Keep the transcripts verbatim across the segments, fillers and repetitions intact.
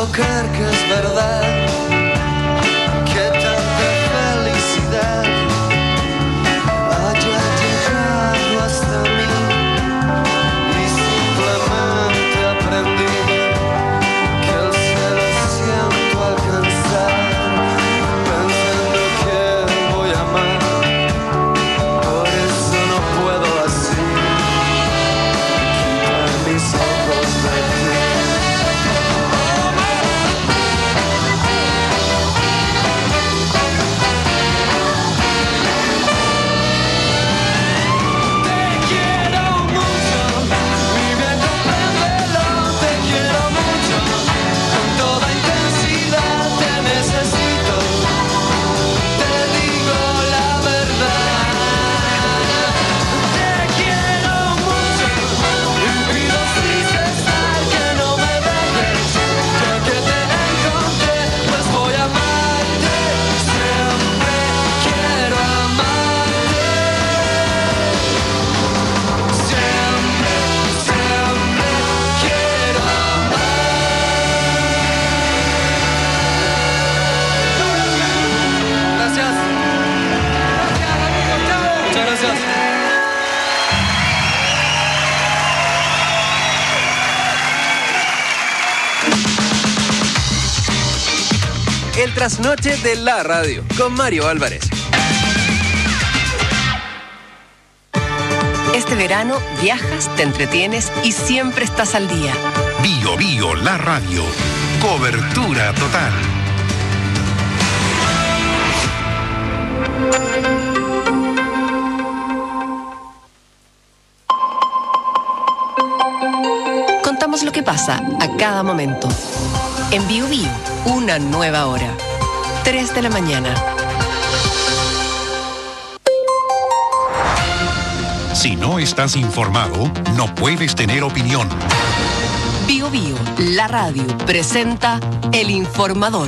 puedo creer que es verdad, que tanta felicidad haya llegado hasta mí y simplemente aprendí que el cielo siento alcanzar, pensando que voy a amar, por eso no puedo así quitar mis ojos de ti. El trasnoche de la radio con Mario Álvarez. Este verano viajas, te entretienes y siempre estás al día. Bio Bio, la radio. Cobertura total. Contamos lo que pasa a cada momento. En Bio Bio, una nueva hora. tres de la mañana. Si no estás informado, no puedes tener opinión. Bio Bio, la radio, presenta El Informador.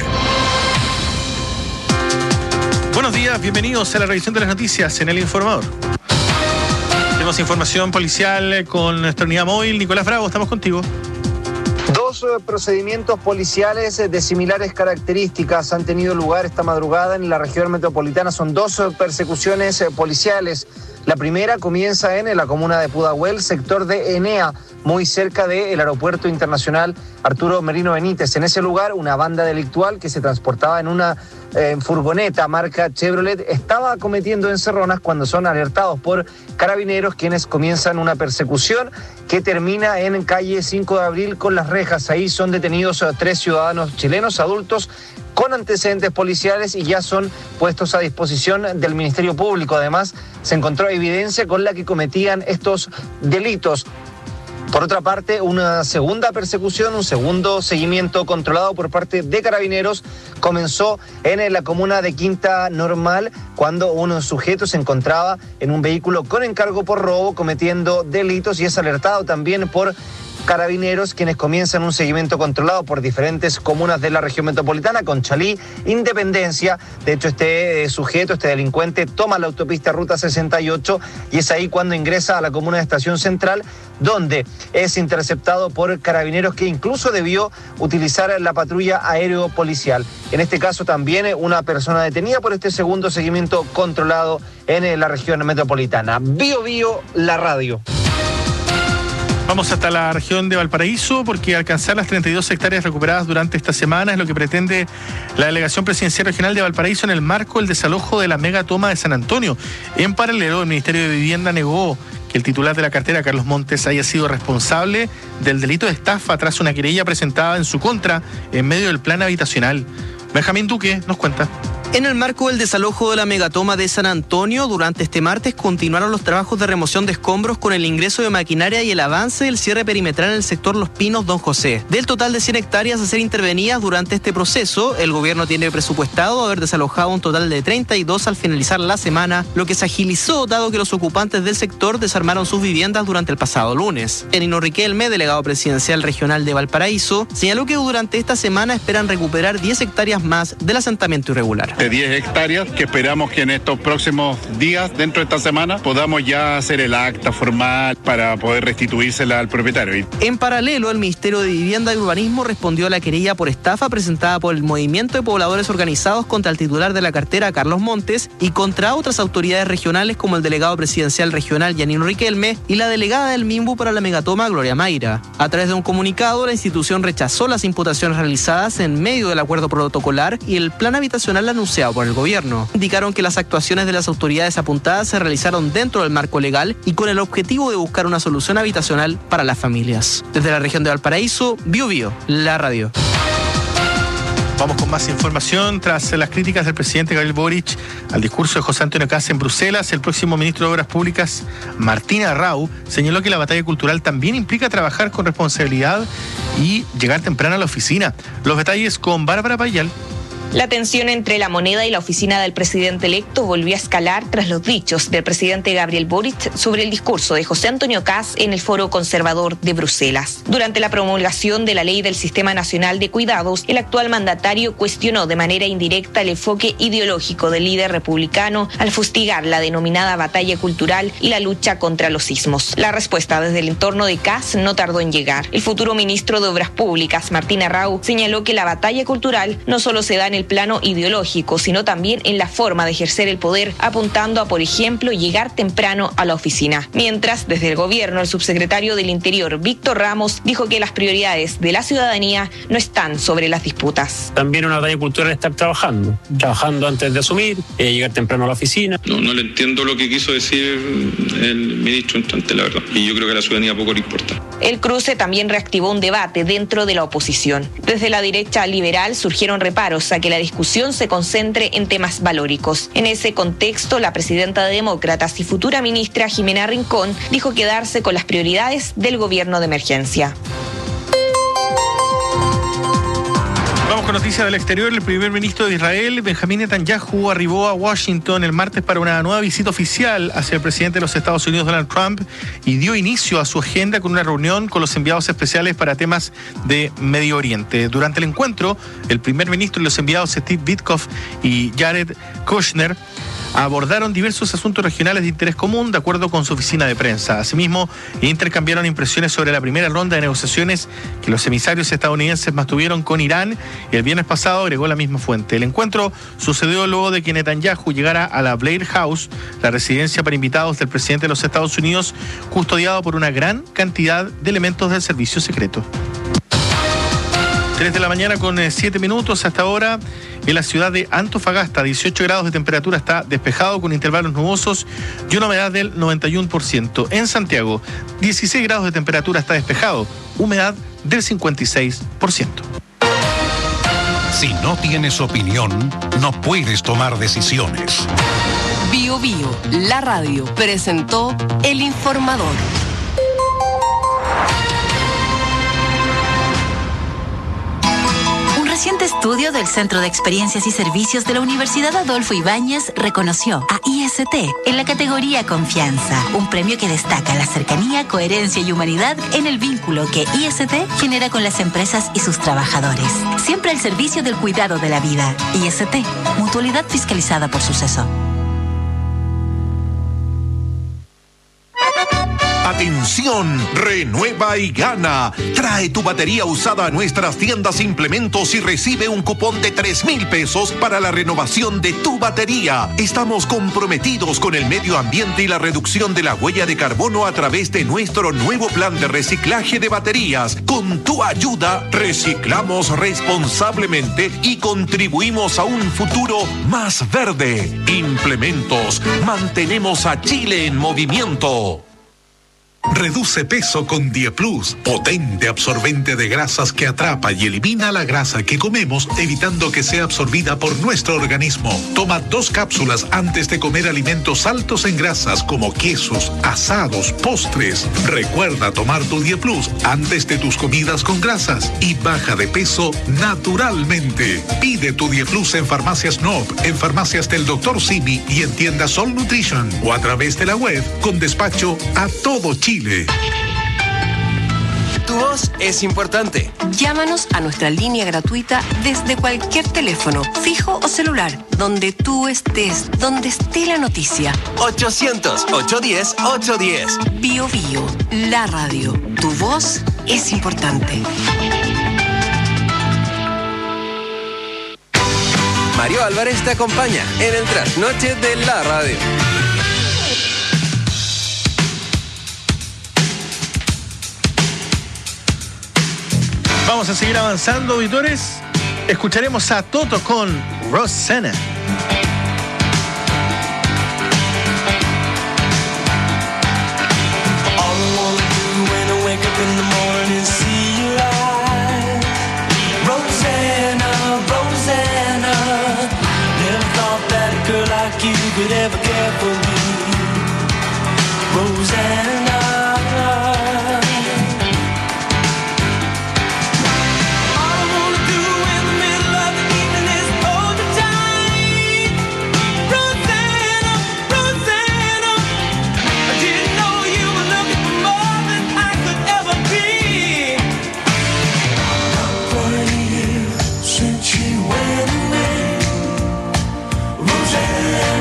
Buenos días, bienvenidos a la revisión de las noticias en El Informador. Tenemos información policial con nuestra unidad móvil. Nicolás Bravo, estamos contigo. Dos procedimientos policiales de similares características han tenido lugar esta madrugada en la región metropolitana. Son dos persecuciones policiales. La primera comienza en la comuna de Pudahuel, sector de Enea, muy cerca del aeropuerto internacional Arturo Merino Benítez. En ese lugar, una banda delictual que se transportaba en una eh, furgoneta marca Chevrolet estaba cometiendo encerronas cuando son alertados por carabineros, quienes comienzan una persecución que termina en calle cinco de abril con las rejas. Ahí son detenidos tres ciudadanos chilenos adultos con antecedentes policiales y ya son puestos a disposición del Ministerio Público. Además, se encontró evidencia con la que cometían estos delitos. Por otra parte, una segunda persecución, un segundo seguimiento controlado por parte de carabineros comenzó en la comuna de Quinta Normal, cuando un sujeto se encontraba en un vehículo con encargo por robo cometiendo delitos y es alertado también por carabineros, quienes comienzan un seguimiento controlado por diferentes comunas de la región metropolitana, Conchalí, Independencia. De hecho, este eh, sujeto, este delincuente, toma la autopista Ruta sesenta y ocho y es ahí cuando ingresa a la comuna de Estación Central, donde es interceptado por carabineros, que incluso debió utilizar la patrulla aéreo policial. En este caso también una persona detenida por este segundo seguimiento controlado en la región metropolitana. Bio Bio, la radio. Vamos hasta la región de Valparaíso, porque alcanzar las treinta y dos hectáreas recuperadas durante esta semana es lo que pretende la Delegación Presidencial Regional de Valparaíso en el marco del desalojo de la megatoma de San Antonio. En paralelo, el Ministerio de Vivienda negó que el titular de la cartera, Carlos Montes, haya sido responsable del delito de estafa tras una querella presentada en su contra en medio del plan habitacional. Benjamín Duque nos cuenta. En el marco del desalojo de la megatoma de San Antonio, durante este martes continuaron los trabajos de remoción de escombros con el ingreso de maquinaria y el avance del cierre perimetral en el sector Los Pinos Don José. Del total de cien hectáreas a ser intervenidas durante este proceso, el gobierno tiene presupuestado haber desalojado un total de treinta y dos al finalizar la semana, lo que se agilizó dado que los ocupantes del sector desarmaron sus viviendas durante el pasado lunes. Enino Riquelme, delegado presidencial regional de Valparaíso, señaló que durante esta semana esperan recuperar diez hectáreas más del asentamiento irregular. de diez hectáreas, que esperamos que en estos próximos días, dentro de esta semana, podamos ya hacer el acta formal para poder restituírsela al propietario. En paralelo, el Ministerio de Vivienda y Urbanismo respondió a la querella por estafa presentada por el Movimiento de Pobladores Organizados contra el titular de la cartera, Carlos Montes, y contra otras autoridades regionales como el delegado presidencial regional, Yanino Riquelme, y la delegada del MIMBU para la megatoma, Gloria Mayra. A través de un comunicado, la institución rechazó las imputaciones realizadas en medio del acuerdo protocolar y el plan habitacional anunciado por el gobierno. Indicaron que las actuaciones de las autoridades apuntadas se realizaron dentro del marco legal y con el objetivo de buscar una solución habitacional para las familias. Desde la región de Valparaíso, Bio Bio, la radio. Vamos con más información. Tras las críticas del presidente Gabriel Boric al discurso de José Antonio Kast en Bruselas, el próximo ministro de Obras Públicas, Martín Arrau, señaló que la batalla cultural también implica trabajar con responsabilidad y llegar temprano a la oficina. Los detalles con Bárbara Payal. La tensión entre la moneda y la oficina del presidente electo volvió a escalar tras los dichos del presidente Gabriel Boric sobre el discurso de José Antonio Kast en el Foro Conservador de Bruselas. Durante la promulgación de la Ley del Sistema Nacional de Cuidados, el actual mandatario cuestionó de manera indirecta el enfoque ideológico del líder republicano al fustigar la denominada batalla cultural y la lucha contra los sismos. La respuesta desde el entorno de Kast no tardó en llegar. El futuro ministro de Obras Públicas, Martín Arrau, señaló que la batalla cultural no solo se da en el plano ideológico, sino también en la forma de ejercer el poder, apuntando a, por ejemplo, llegar temprano a la oficina. Mientras, desde el gobierno, el subsecretario del Interior, Víctor Ramos, dijo que las prioridades de la ciudadanía no están sobre las disputas. También una batalla cultural es estar trabajando, trabajando antes de asumir, eh, llegar temprano a la oficina. No, no le entiendo lo que quiso decir el ministro entrante, la verdad. Y yo creo que a la ciudadanía poco le importa. El cruce también reactivó un debate dentro de la oposición. Desde la derecha liberal surgieron reparos a que la discusión se concentre en temas valóricos. En ese contexto, la presidenta de Demócratas y futura ministra Jimena Rincón dijo quedarse con las prioridades del gobierno de emergencia. Vamos con noticias del exterior. El primer ministro de Israel, Benjamín Netanyahu, arribó a Washington el martes para una nueva visita oficial hacia el presidente de los Estados Unidos, Donald Trump, y dio inicio a su agenda con una reunión con los enviados especiales para temas de Medio Oriente. Durante el encuentro, el primer ministro y los enviados Steve Witkoff y Jared Kushner abordaron diversos asuntos regionales de interés común, de acuerdo con su oficina de prensa. Asimismo, intercambiaron impresiones sobre la primera ronda de negociaciones que los emisarios estadounidenses mantuvieron con Irán, y el viernes pasado agregó la misma fuente. El encuentro sucedió luego de que Netanyahu llegara a la Blair House, la residencia para invitados del presidente de los Estados Unidos, custodiado por una gran cantidad de elementos del servicio secreto. tres de la mañana con siete minutos hasta ahora. En la ciudad de Antofagasta, dieciocho grados de temperatura, está despejado con intervalos nubosos y una humedad del noventa y uno por ciento. En Santiago, dieciséis grados de temperatura, está despejado, humedad del cincuenta y seis por ciento. Si no tienes opinión, no puedes tomar decisiones. Bio Bio, la radio, presentó El Informador. Un reciente estudio del Centro de Experiencias y Servicios de la Universidad Adolfo Ibáñez reconoció a I S T en la categoría Confianza, un premio que destaca la cercanía, coherencia y humanidad en el vínculo que I S T genera con las empresas y sus trabajadores. Siempre al servicio del cuidado de la vida. I S T, mutualidad fiscalizada por Suceso. Atención, renueva y gana. Trae tu batería usada a nuestras tiendas Implementos y recibe un cupón de tres mil pesos para la renovación de tu batería. Estamos comprometidos con el medio ambiente y la reducción de la huella de carbono a través de nuestro nuevo plan de reciclaje de baterías. Con tu ayuda, reciclamos responsablemente y contribuimos a un futuro más verde. Implementos, mantenemos a Chile en movimiento. Reduce peso con Dieplus, potente absorbente de grasas que atrapa y elimina la grasa que comemos, evitando que sea absorbida por nuestro organismo. Toma dos cápsulas antes de comer alimentos altos en grasas como quesos, asados, postres. Recuerda tomar tu Dieplus antes de tus comidas con grasas y baja de peso naturalmente. Pide tu Dieplus en Farmacias N O P, en farmacias del doctor Simi y en tiendas Sol Nutrition o a través de la web con despacho a todo Chile. Tu voz es importante. Llámanos a nuestra línea gratuita desde cualquier teléfono, fijo o celular, donde tú estés, donde esté la noticia. ochocientos, ochocientos diez, ochocientos diez. Bio Bio, la radio. Tu voz es importante. Mario Álvarez te acompaña en el trasnoche de la radio. Vamos a seguir avanzando, auditores. Escucharemos a Toto con Rosanna. Could ever care for me, Rosanna. All I wanna do in the middle of the evening is hold you tight, Rosanna, Rosanna. I didn't know you were looking for more than I could ever be. For a year since you went away, Rosanna.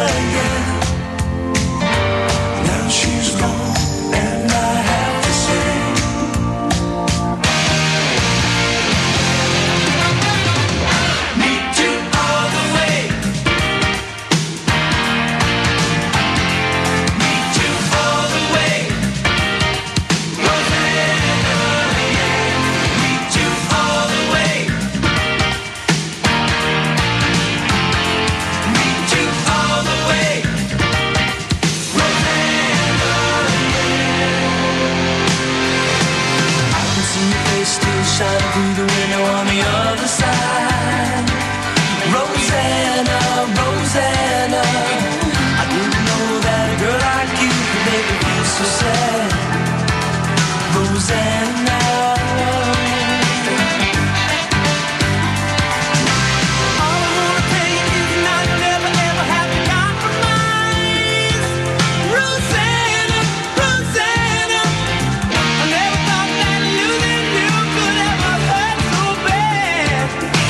Through the window on the other side, Rosanna, Rosanna. I didn't know that a girl like you could make me feel so sad, Rosanna. All I wanna tell you is now you'll never ever have to compromise, Rosanna, Rosanna. I never thought that losing you could ever hurt so bad.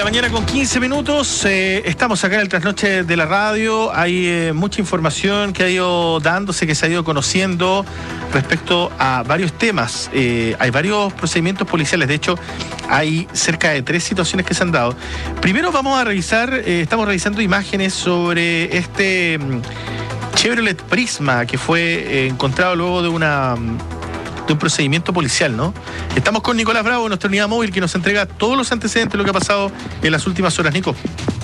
mañana con quince minutos, eh, estamos acá en el Trasnoche de la Radio. Hay eh, mucha información que ha ido dándose, que se ha ido conociendo respecto a varios temas. Eh, hay varios procedimientos policiales, de hecho hay cerca de tres situaciones que se han dado. Primero vamos a revisar, eh, estamos revisando imágenes sobre este um, Chevrolet Prisma que fue eh, encontrado luego de una... Um, de un procedimiento policial, ¿no? Estamos con Nicolás Bravo, nuestra unidad móvil, que nos entrega todos los antecedentes de lo que ha pasado en las últimas horas. Nico.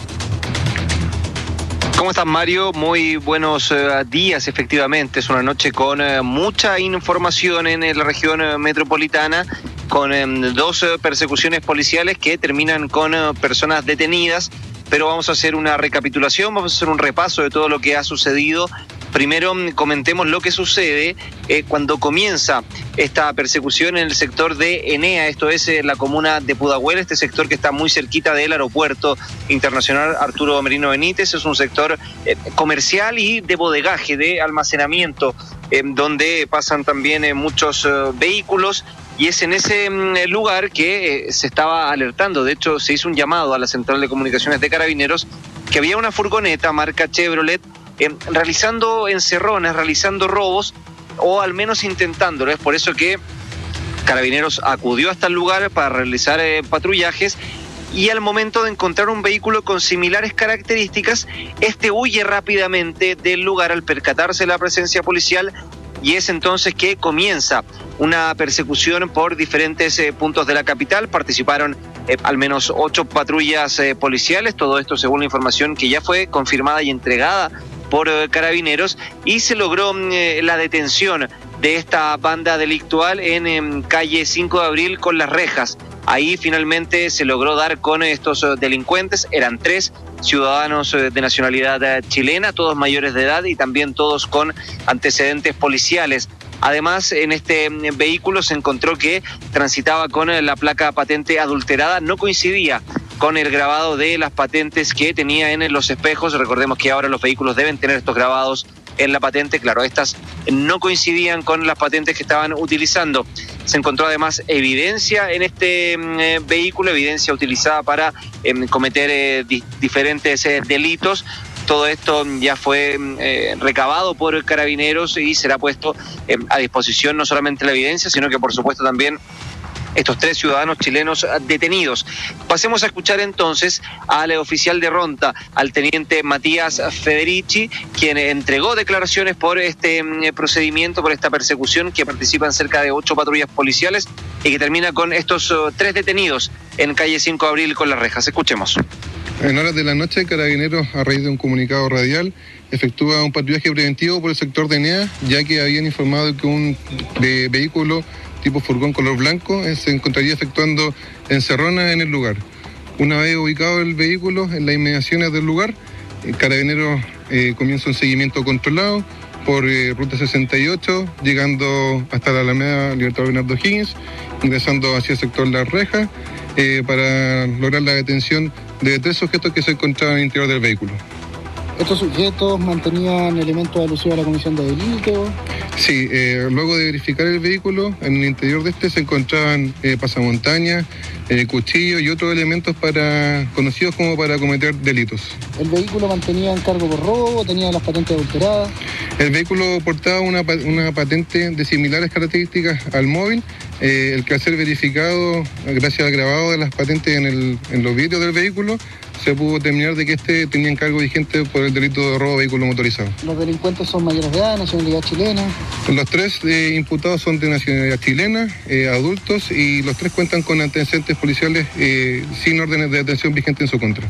¿Cómo estás, Mario? Muy buenos uh, días, efectivamente. Es una noche con uh, mucha información en la región uh, metropolitana, con um, dos uh, persecuciones policiales que terminan con uh, personas detenidas, pero vamos a hacer una recapitulación, vamos a hacer un repaso de todo lo que ha sucedido. Primero comentemos lo que sucede eh, cuando comienza esta persecución en el sector de Enea, esto es eh, la comuna de Pudahuel, este sector que está muy cerquita del aeropuerto internacional Arturo Merino Benítez. Es un sector eh, comercial y de bodegaje, de almacenamiento, eh, donde pasan también eh, muchos eh, vehículos. Y es en ese mm, lugar que eh, se estaba alertando. De hecho, se hizo un llamado a la Central de Comunicaciones de Carabineros que había una furgoneta marca Chevrolet eh, realizando encerrones, realizando robos, o al menos intentándolo. Es por eso que Carabineros acudió hasta el lugar para realizar eh, patrullajes, y al momento de encontrar un vehículo con similares características, este huye rápidamente del lugar al percatarse de la presencia policial. Y es entonces que comienza una persecución por diferentes eh, puntos de la capital. Participaron eh, al menos ocho patrullas eh, policiales, todo esto según la información que ya fue confirmada y entregada por eh, Carabineros, y se logró eh, la detención de esta banda delictual en eh, calle cinco de abril con Las Rejas. Ahí finalmente se logró dar con estos uh, delincuentes. Eran tres ciudadanos uh, de nacionalidad uh, chilena, todos mayores de edad y también todos con antecedentes policiales. Además, en este um, vehículo se encontró que transitaba con uh, la placa patente adulterada, no coincidía con el grabado de las patentes que tenía en los espejos. Recordemos que ahora los vehículos deben tener estos grabados en la patente. Claro, estas no coincidían con las patentes que estaban utilizando. Se encontró además evidencia en este eh, vehículo, evidencia utilizada para eh, cometer eh, di- diferentes eh, delitos. Todo esto ya fue eh, recabado por Carabineros y será puesto eh, a disposición no solamente la evidencia, sino que por supuesto también estos tres ciudadanos chilenos detenidos. Pasemos a escuchar entonces al oficial de Ronda, al teniente Matías Federici, quien entregó declaraciones por este eh, procedimiento, por esta persecución, que participan cerca de ocho patrullas policiales y que termina con estos uh, tres detenidos en calle cinco de abril con Las Rejas. Escuchemos. En horas de la noche, Carabineros, a raíz de un comunicado radial, efectúa un patrullaje preventivo por el sector de Enea, ya que habían informado que un de vehículo tipo furgón color blanco eh, se encontraría efectuando encerronas en el lugar. Una vez ubicado el vehículo en las inmediaciones del lugar, eh, Carabineros eh, comienza un seguimiento controlado por eh, ruta sesenta y ocho, llegando hasta la Alameda Libertador Bernardo Higgins, ingresando hacia el sector Las Rejas, eh, para lograr la detención de tres sujetos que se encontraban en el interior del vehículo. ¿Estos sujetos mantenían elementos alusivos a la comisión de delito? Sí, eh, luego de verificar el vehículo, en el interior de este se encontraban eh, pasamontañas, eh, cuchillos y otros elementos para conocidos como para cometer delitos. ¿El vehículo mantenía encargo por robo o tenía las patentes adulteradas? El vehículo portaba una, una patente de similares características al móvil, eh, el que al ser verificado, gracias al grabado de las patentes en, el, en los vidrios del vehículo, se pudo determinar de que este tenía encargo vigente por el delito de robo de vehículo motorizado. ¿Los delincuentes son mayores de edad, nacionalidad chilena? Los tres eh, imputados son de nacionalidad chilena, eh, adultos, y los tres cuentan con antecedentes policiales eh, sin órdenes de detención vigentes en su contra.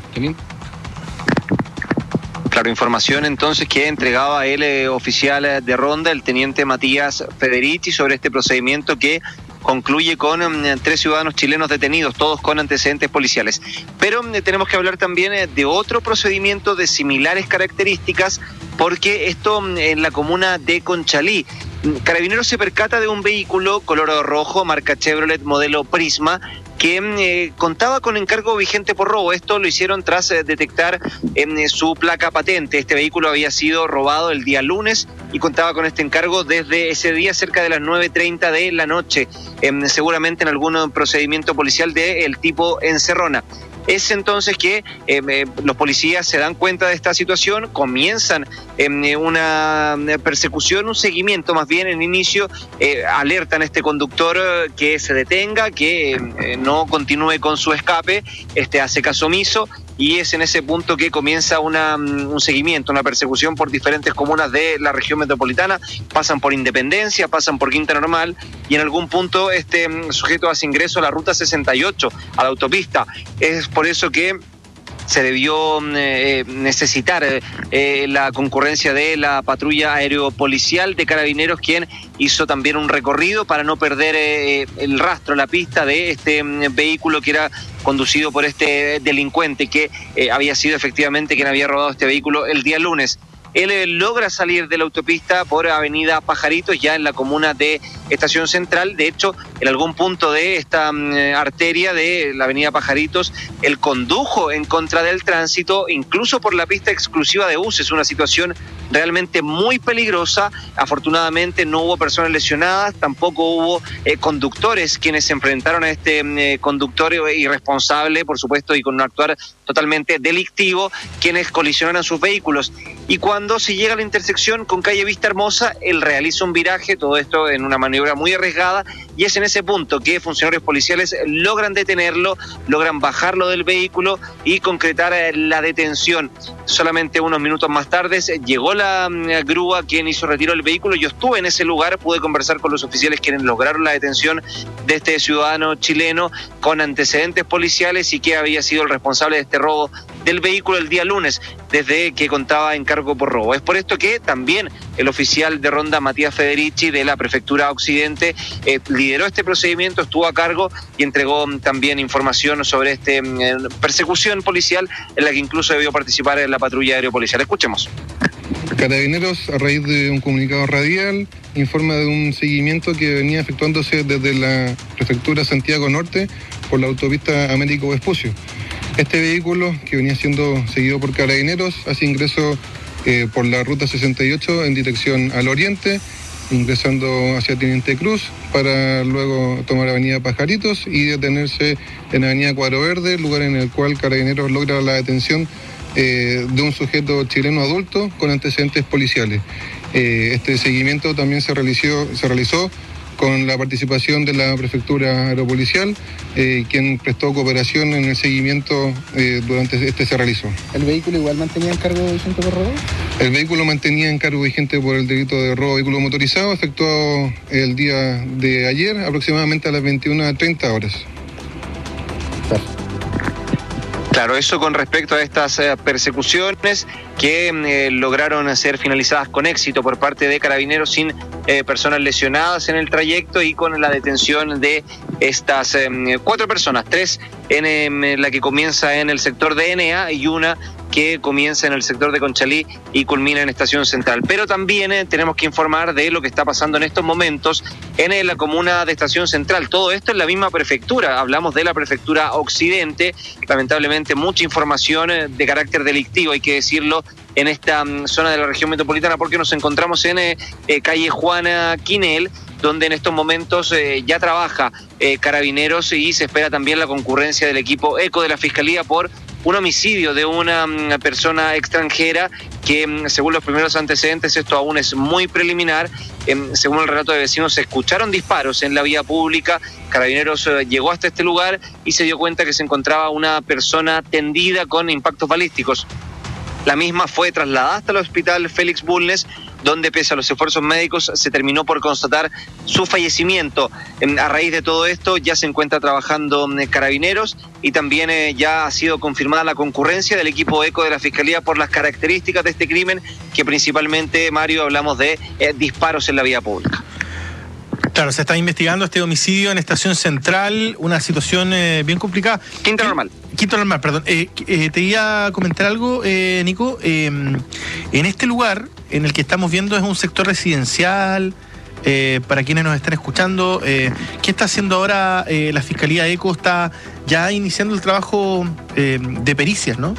Claro, información entonces que entregaba el eh, oficial de Ronda, el teniente Matías Federici, sobre este procedimiento que concluye con um, tres ciudadanos chilenos detenidos, todos con antecedentes policiales. Pero um, tenemos que hablar también eh, de otro procedimiento de similares características, porque esto um, en la comuna de Conchalí. Carabineros se percata de un vehículo color rojo, marca Chevrolet, modelo Prisma, que eh, contaba con encargo vigente por robo. Esto lo hicieron tras eh, detectar eh, su placa patente. Este vehículo había sido robado el día lunes y contaba con este encargo desde ese día cerca de las nueve treinta de la noche, eh, seguramente en algún procedimiento policial del tipo encerrona. Es entonces que eh, eh, los policías se dan cuenta de esta situación, comienzan eh, una persecución, un seguimiento más bien en inicio, eh, alertan a este conductor eh, que se detenga, que eh, no continúe con su escape, este hace caso omiso, y es en ese punto que comienza una, un seguimiento, una persecución por diferentes comunas de la región metropolitana. Pasan por Independencia, pasan por Quinta Normal, y en algún punto este sujeto hace ingreso a la ruta sesenta y ocho, a la autopista. Es por eso que se debió eh, necesitar eh, la concurrencia de la patrulla aeropolicial de Carabineros, quien hizo también un recorrido para no perder eh, el rastro, la pista de este mm, vehículo que era conducido por este delincuente que eh, había sido efectivamente quien había robado este vehículo el día lunes. Él eh, logra salir de la autopista por Avenida Pajaritos, ya en la comuna de Estación Central. De hecho, en algún punto de esta mm, arteria de la Avenida Pajaritos, él condujo en contra del tránsito, incluso por la pista exclusiva de buses, una situación realmente muy peligrosa. Afortunadamente no hubo personas lesionadas, tampoco hubo eh, conductores quienes se enfrentaron a este eh, conductor irresponsable, por supuesto, y con un actuar totalmente delictivo, quienes colisionaron sus vehículos. Y cuando se llega a la intersección con calle Vista Hermosa, él realiza un viraje, todo esto en una maniobra muy arriesgada, y es en ese punto que funcionarios policiales logran detenerlo, logran bajarlo del vehículo y concretar la detención. Solamente unos minutos más tarde llegó la uh, grúa quien hizo retiro del vehículo. Yo estuve en ese lugar, pude conversar con los oficiales quienes lograron la detención de este ciudadano chileno con antecedentes policiales y que había sido el responsable de este robo del vehículo el día lunes, desde que contaba en cargo por robo. Es por esto que también el oficial de ronda Matías Federici de la Prefectura Occidente eh, lideró este procedimiento, estuvo a cargo y entregó también información sobre esta eh, persecución policial en la que incluso debió participar en la patrulla aeropolicial. Escuchemos. Carabineros, a raíz de un comunicado radial, informa de un seguimiento que venía efectuándose desde la Prefectura Santiago Norte por la autopista Américo Vespucio. Este vehículo, que venía siendo seguido por Carabineros, hace ingreso eh, por la ruta sesenta y ocho en dirección al oriente, ingresando hacia Teniente Cruz, para luego tomar Avenida Pajaritos y detenerse en Avenida Cuadro Verde, lugar en el cual Carabineros logra la detención eh, de un sujeto chileno adulto con antecedentes policiales. Eh, este seguimiento también se realizó, se realizó con la participación de la Prefectura Aeropolicial, eh, quien prestó cooperación en el seguimiento eh, durante este se realizó. ¿El vehículo igual mantenía encargo vigente por robo? El vehículo mantenía encargo vigente por el delito de robo de vehículo motorizado, efectuado el día de ayer, aproximadamente a las veintiuna treinta horas. Claro, eso con respecto a estas eh, persecuciones que eh, lograron ser finalizadas con éxito por parte de Carabineros sin eh, personas lesionadas en el trayecto y con la detención de estas eh, cuatro personas, tres en eh, la que comienza en el sector de N A y una que comienza en el sector de Conchalí y culmina en Estación Central. Pero también eh, tenemos que informar de lo que está pasando en estos momentos en eh, la comuna de Estación Central. Todo esto en la misma prefectura. Hablamos de la Prefectura Occidente. Lamentablemente mucha información eh, de carácter delictivo, hay que decirlo, en esta um, zona de la región metropolitana, porque nos encontramos en eh, eh, calle Juana Quinel, donde en estos momentos eh, ya trabaja eh, Carabineros y se espera también la concurrencia del equipo ECO de la Fiscalía por un homicidio de una um, persona extranjera que, um, según los primeros antecedentes, esto aún es muy preliminar, eh, según el relato de vecinos, se escucharon disparos en la vía pública. Carabineros eh, llegó hasta este lugar y se dio cuenta que se encontraba una persona tendida con impactos balísticos. La misma fue trasladada hasta el hospital Félix Bulnes, donde pese a los esfuerzos médicos se terminó por constatar su fallecimiento. A raíz de todo esto ya se encuentra trabajando Carabineros y también eh, ya ha sido confirmada la concurrencia del equipo ECO de la Fiscalía por las características de este crimen, que principalmente, Mario, hablamos de eh, disparos en la vía pública. Claro, se está investigando este homicidio en Estación Central, una situación eh, bien complicada. Quinta Normal. Quinta Normal, perdón. Eh, eh, te iba a comentar algo, eh, Nico. Eh, en este lugar, en el que estamos viendo, es un sector residencial. Eh, para quienes nos están escuchando, eh, ¿qué está haciendo ahora eh, la Fiscalía ECO? Está ya iniciando el trabajo eh, de pericias, ¿no?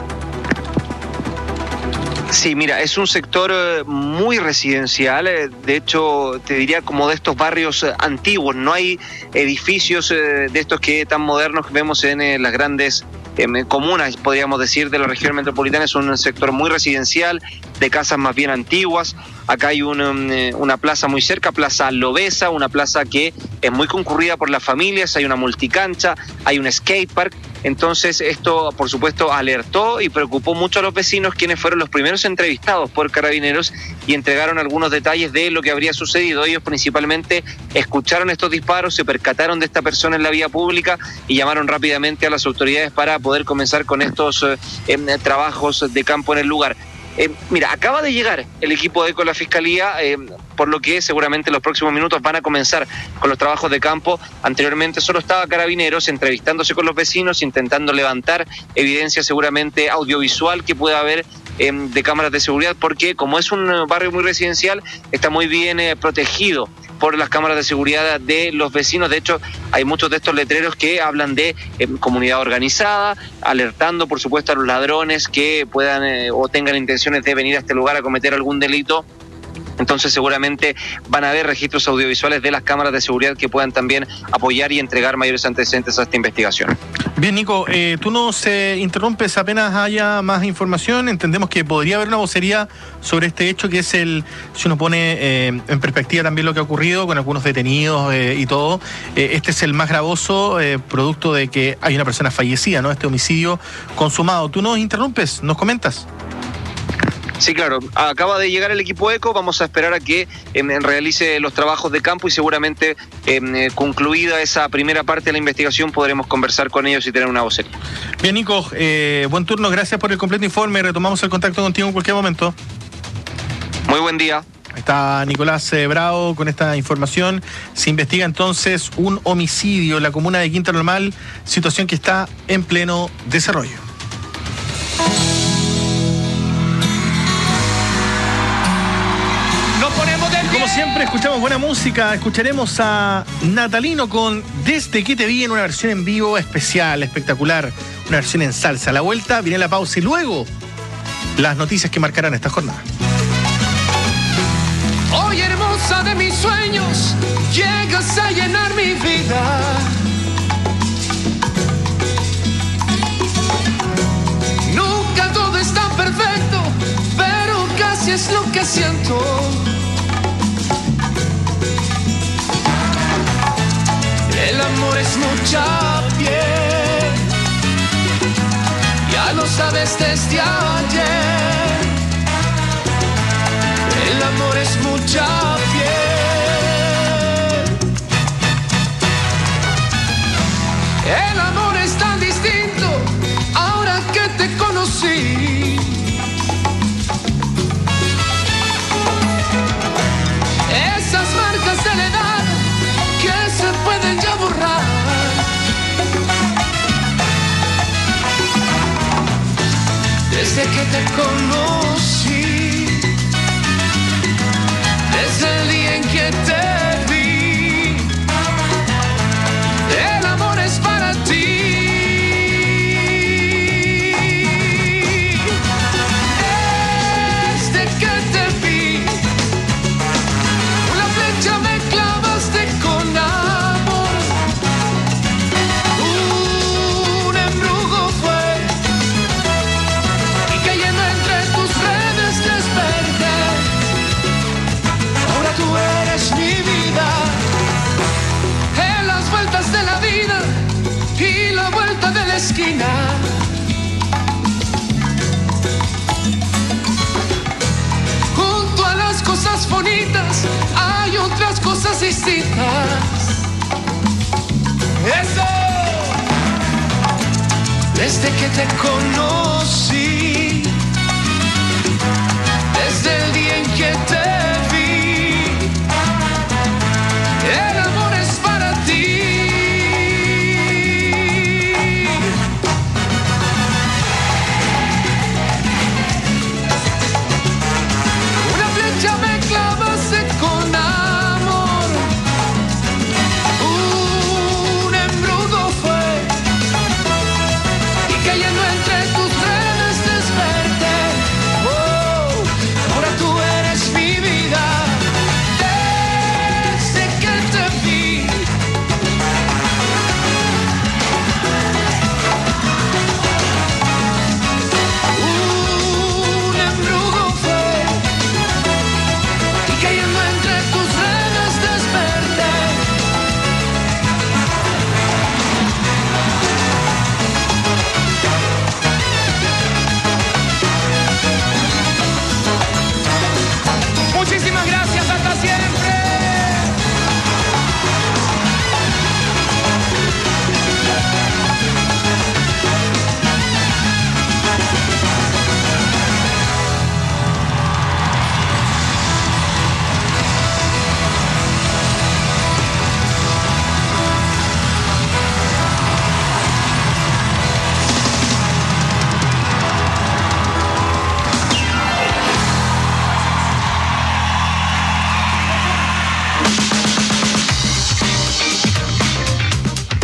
Sí, mira, es un sector muy residencial, de hecho te diría como de estos barrios antiguos, no hay edificios de estos que tan modernos que vemos en las grandes eh, comunas, podríamos decir, de la región metropolitana. Es un sector muy residencial, de casas más bien antiguas. Acá hay un, um, una plaza muy cerca, Plaza Lobesa, una plaza que es muy concurrida por las familias, hay una multicancha, hay un skatepark. Entonces esto, por supuesto, alertó y preocupó mucho a los vecinos, quienes fueron los primeros entrevistados por Carabineros y entregaron algunos detalles de lo que habría sucedido. Ellos principalmente escucharon estos disparos, se percataron de esta persona en la vía pública y llamaron rápidamente a las autoridades para poder comenzar con estos eh, eh, trabajos de campo en el lugar. Eh, mira, acaba de llegar el equipo de ECO a la Fiscalía, eh, por lo que seguramente en los próximos minutos van a comenzar con los trabajos de campo. Anteriormente solo estaba Carabineros entrevistándose con los vecinos, intentando levantar evidencia seguramente audiovisual que pueda haber eh, de cámaras de seguridad, porque como es un barrio muy residencial, está muy bien eh, protegido por las cámaras de seguridad de los vecinos. De hecho, hay muchos de estos letreros que hablan de eh, comunidad organizada, alertando, por supuesto, a los ladrones que puedan eh, o tengan intenciones de venir a este lugar a cometer algún delito. Entonces seguramente van a haber registros audiovisuales de las cámaras de seguridad que puedan también apoyar y entregar mayores antecedentes a esta investigación. Bien, Nico, eh, tú nos eh, interrumpes apenas haya más información. Entendemos que podría haber una vocería sobre este hecho, que es el, si uno pone eh, en perspectiva también lo que ha ocurrido con algunos detenidos eh, y todo, eh, este es el más gravoso, eh, producto de que hay una persona fallecida, ¿no? Este homicidio consumado. Tú nos interrumpes, nos comentas. Sí, claro. Acaba de llegar el equipo ECO. Vamos a esperar a que eh, realice los trabajos de campo y seguramente eh, concluida esa primera parte de la investigación podremos conversar con ellos y tener una vocería. Bien, Nico, eh, buen turno. Gracias por el completo informe. Retomamos el contacto contigo en cualquier momento. Muy buen día. Ahí está Nicolás eh, Bravo con esta información. Se investiga entonces un homicidio en la comuna de Quinta Normal, situación que está en pleno desarrollo. Como siempre, escuchamos buena música. Escucharemos a Natalino con Desde que te vi, en una versión en vivo especial, espectacular. Una versión en salsa. A la vuelta viene la pausa y luego las noticias que marcarán esta jornada. Hoy, hermosa de mis sueños, llegas a llenar mi vida. Nunca todo está perfecto, pero casi es lo que siento. El amor es mucha piel, ya lo sabes desde ayer. El amor es mucha piel. El amor es tan distinto ahora que te conocí. Esas marcas de la edad que se pueden ya borrar. Desde que te conocí, desde el día en que te vi, el amor es para ti. Desde que te vi, una flecha me clavaste con amor. Un embrujo fue y cayendo entre tus redes desperté. Ahora tú eres mi vida, en las vueltas de la vida y la vuelta de la esquina. Junto a las cosas bonitas hay otras cosas distintas. Eso. Desde que te conocí, desde el día en que te vi, el amor es para ti. Una flecha me clavaste con amor. Un embrujo fue y cayendo entre tus redes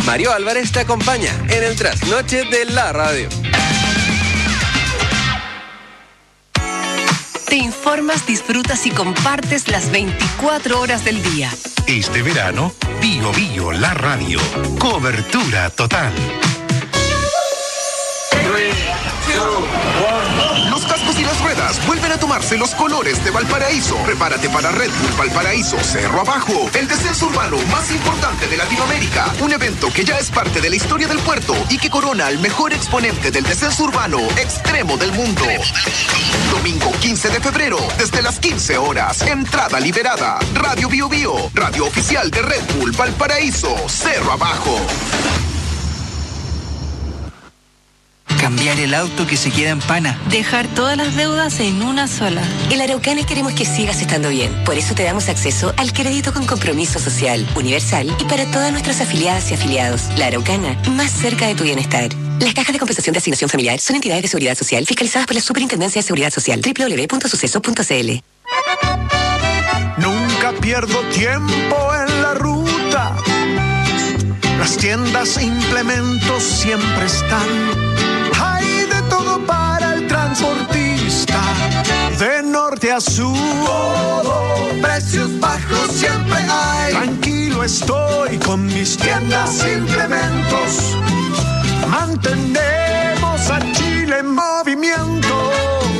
Mario Álvarez te acompaña en el trasnoche de la radio. Te informas, disfrutas y compartes las veinticuatro horas del día. Este verano, Bio Bio, la radio. Cobertura total. Los cascos y las ruedas vuelven a tomarse los colores de Valparaíso. Prepárate para Red Bull Valparaíso Cerro Abajo, el descenso urbano más importante de Latinoamérica. Un evento que ya es parte de la historia del puerto y que corona al mejor exponente del descenso urbano extremo del mundo. Domingo quince de febrero, desde las quince horas. Entrada liberada. Radio Bio Bio, radio oficial de Red Bull Valparaíso Cerro Abajo. Cambiar el auto que se queda en pana. Dejar todas las deudas en una sola. En la Araucana queremos que sigas estando bien. Por eso te damos acceso al crédito con compromiso social, universal y para todas nuestras afiliadas y afiliados. La Araucana, más cerca de tu bienestar. Las cajas de compensación de asignación familiar son entidades de seguridad social fiscalizadas por la Superintendencia de Seguridad Social. doble u doble u doble u punto suceso punto c l. Nunca pierdo tiempo en la ruta. Las tiendas e implementos siempre están. Hay de todo para el transportista, de norte a sur. Todo, precios bajos siempre hay. Tranquilo estoy con mis tiendas e implementos. Mantenemos a Chile en movimiento.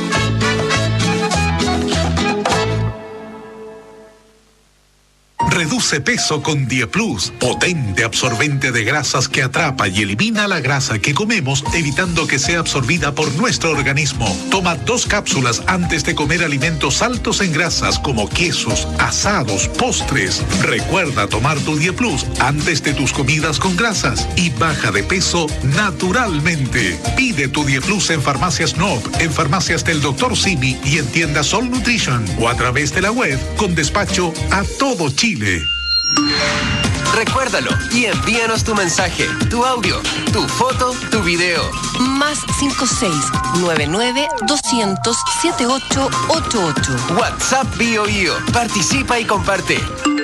Reduce peso con Dieplus, potente absorbente de grasas que atrapa y elimina la grasa que comemos, evitando que sea absorbida por nuestro organismo. Toma dos cápsulas antes de comer alimentos altos en grasas como quesos, asados, postres. Recuerda tomar tu Dieplus antes de tus comidas con grasas y baja de peso naturalmente. Pide tu Dieplus en Farmacias N O P, en Farmacias del doctor Simi y en tiendas Sol Nutrition o a través de la web con despacho a todo Chile. Recuérdalo y envíanos tu mensaje, tu audio, tu foto, tu video. Más cinco seis nueve nueve doscientos setenta y ocho ochenta y ocho. WhatsApp Bio Bio. Participa y comparte.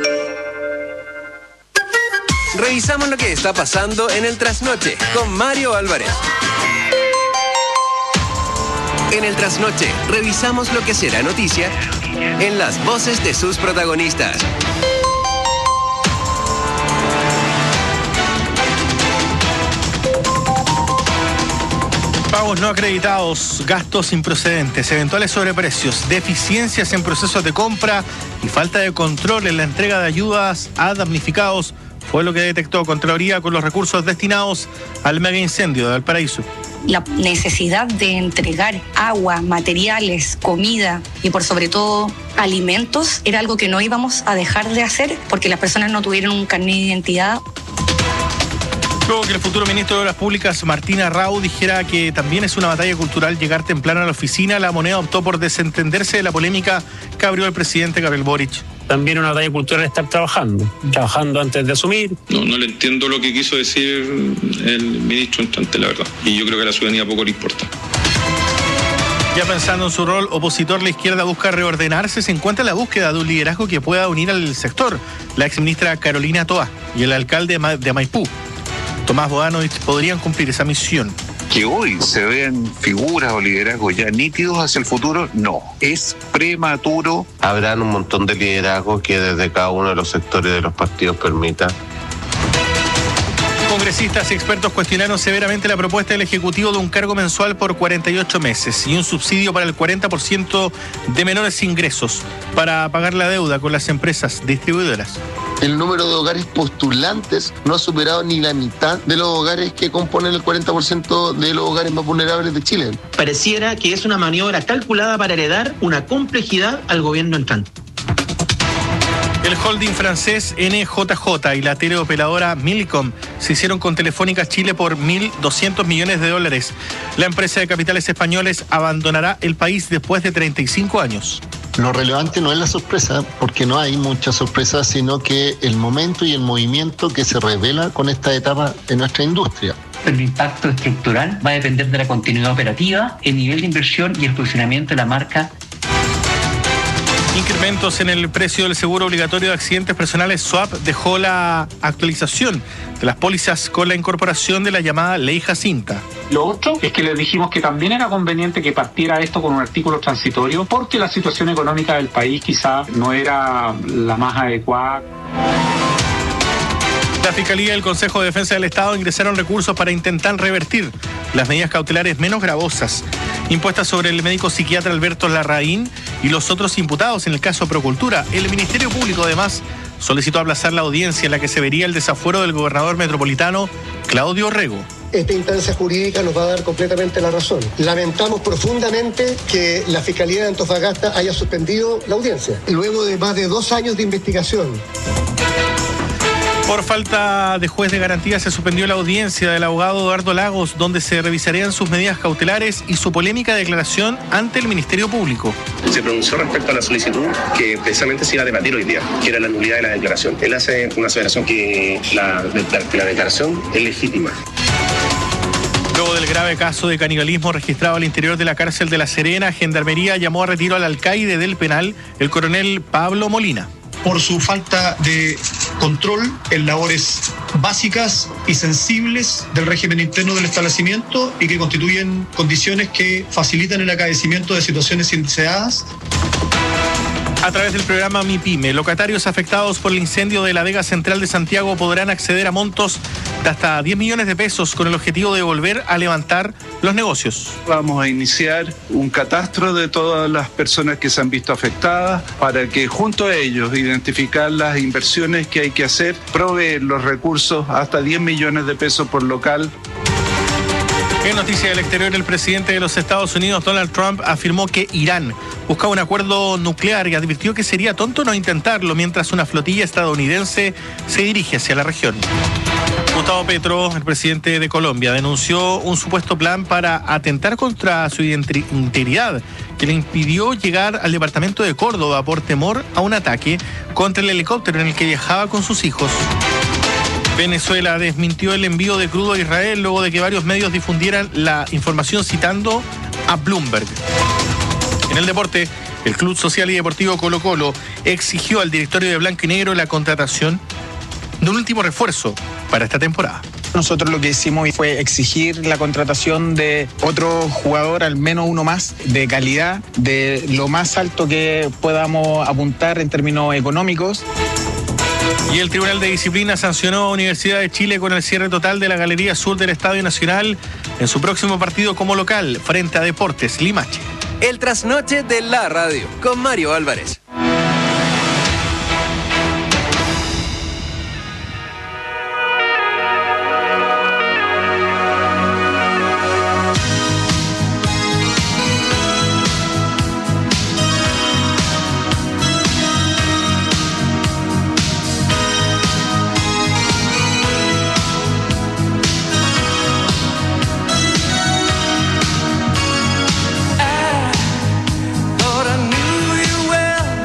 Revisamos lo que está pasando en el trasnoche con Mario Álvarez. En el trasnoche revisamos lo que será noticia en las voces de sus protagonistas. Pagos no acreditados, gastos improcedentes, eventuales sobreprecios, deficiencias en procesos de compra y falta de control en la entrega de ayudas a damnificados fue lo que detectó Contraloría con los recursos destinados al mega incendio de Valparaíso. La necesidad de entregar agua, materiales, comida y por sobre todo alimentos era algo que no íbamos a dejar de hacer porque las personas no tuvieron un carnet de identidad. Luego que el futuro ministro de Obras Públicas, Martín Arrau, dijera que también es una batalla cultural llegar temprano a la oficina, la moneda optó por desentenderse de la polémica que abrió el presidente Gabriel Boric. También una batalla cultural estar trabajando, trabajando antes de asumir. No, no le entiendo lo que quiso decir el ministro entrante, la verdad. Y yo creo que a la ciudadanía poco le importa. Ya pensando en su rol opositor, la izquierda busca reordenarse. Se encuentra en la búsqueda de un liderazgo que pueda unir al sector. La exministra Carolina Toa y el alcalde de Maipú, Tomás Bodanovich, podrían cumplir esa misión. Que hoy se vean figuras o liderazgos ya nítidos hacia el futuro, no. Es prematuro. Habrán un montón de liderazgos que desde cada uno de los sectores de los partidos permita. Congresistas y expertos cuestionaron severamente la propuesta del Ejecutivo de un cargo mensual por cuarenta y ocho meses y un subsidio para el cuarenta por ciento de menores ingresos para pagar la deuda con las empresas distribuidoras. El número de hogares postulantes no ha superado ni la mitad de los hogares que componen el cuarenta por ciento de los hogares más vulnerables de Chile. Pareciera que es una maniobra calculada para heredar una complejidad al gobierno entrante. El holding francés N J J y la teleoperadora Millicom se hicieron con Telefónica Chile por mil doscientos millones de dólares. La empresa de capitales españoles abandonará el país después de treinta y cinco años. Lo relevante no es la sorpresa, porque no hay mucha sorpresa, sino que el momento y el movimiento que se revela con esta etapa en nuestra industria. El impacto estructural va a depender de la continuidad operativa, el nivel de inversión y el posicionamiento de la marca. Incrementos en el precio del seguro obligatorio de accidentes personales SOAP dejó la actualización de las pólizas con la incorporación de la llamada Ley Jacinta. Lo otro es que les dijimos que también era conveniente que partiera esto con un artículo transitorio porque la situación económica del país quizá no era la más adecuada. La Fiscalía y el Consejo de Defensa del Estado ingresaron recursos para intentar revertir las medidas cautelares menos gravosas impuestas sobre el médico psiquiatra Alberto Larraín y los otros imputados en el caso Procultura. El Ministerio Público, además, solicitó aplazar la audiencia en la que se vería el desafuero del gobernador metropolitano Claudio Rego. Esta instancia jurídica nos va a dar completamente la razón. Lamentamos profundamente que la Fiscalía de Antofagasta haya suspendido la audiencia, luego de más de dos años de investigación. Por falta de juez de garantía se suspendió la audiencia del abogado Eduardo Lagos, donde se revisarían sus medidas cautelares y su polémica declaración ante el Ministerio Público. Se pronunció respecto a la solicitud que precisamente se iba a debatir hoy día, que era la nulidad de la declaración. Él hace una aseveración que la, que la declaración es legítima. Luego del grave caso de canibalismo registrado al interior de la cárcel de La Serena, Gendarmería llamó a retiro al alcaide del penal, el coronel Pablo Molina. Por su falta de control en labores básicas y sensibles del régimen interno del establecimiento y que constituyen condiciones que facilitan el acaecimiento de situaciones indeseadas. A través del programa MIPYME, locatarios afectados por el incendio de la Vega Central de Santiago podrán acceder a montos de hasta diez millones de pesos con el objetivo de volver a levantar los negocios. Vamos a iniciar un catastro de todas las personas que se han visto afectadas para que junto a ellos identificar las inversiones que hay que hacer, proveer los recursos hasta diez millones de pesos por local. En noticias del exterior, el presidente de los Estados Unidos, Donald Trump, afirmó que Irán busca un acuerdo nuclear y advirtió que sería tonto no intentarlo mientras una flotilla estadounidense se dirige hacia la región. Gustavo Petro, el presidente de Colombia, denunció un supuesto plan para atentar contra su integridad que le impidió llegar al departamento de Córdoba por temor a un ataque contra el helicóptero en el que viajaba con sus hijos. Venezuela desmintió el envío de crudo a Israel luego de que varios medios difundieran la información citando a Bloomberg. En el deporte, el Club Social y Deportivo Colo Colo exigió al directorio de Blanco y Negro la contratación de un último refuerzo para esta temporada. Nosotros lo que hicimos fue exigir la contratación de otro jugador, al menos uno más, de calidad, de lo más alto que podamos apuntar en términos económicos. Y el Tribunal de Disciplina sancionó a Universidad de Chile con el cierre total de la Galería Sur del Estadio Nacional en su próximo partido como local frente a Deportes Limache. El trasnoche de la radio con Mario Álvarez. Thought I knew you well.